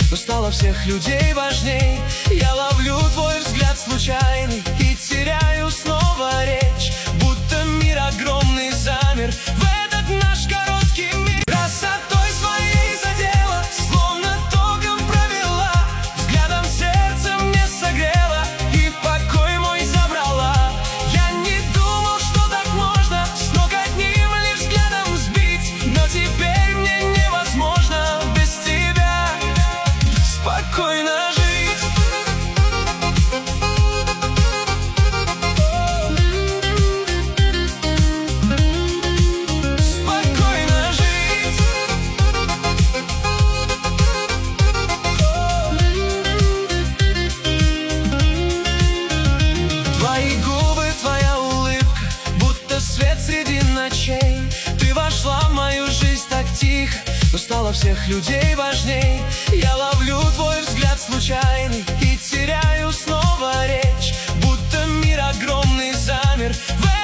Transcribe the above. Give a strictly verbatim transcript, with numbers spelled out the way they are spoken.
но стала всех людей важней. Я ловлю твой взгляд случайный и теряю снова речь, будто мир огромный замер в этот наш короткий миг. Красотой своей задела, словно током провела, взглядом сердце мне согрела и покой мой забрала. Я не думал, что так можно с ног одним лишь взглядом сбить, но теперь мне невозможно без тебя спокойно жить. Среди ночей ты вошла в мою жизнь так тихо, но стала всех людей важней. Я ловлю твой взгляд случайный и теряю снова речь, будто мир огромный замер в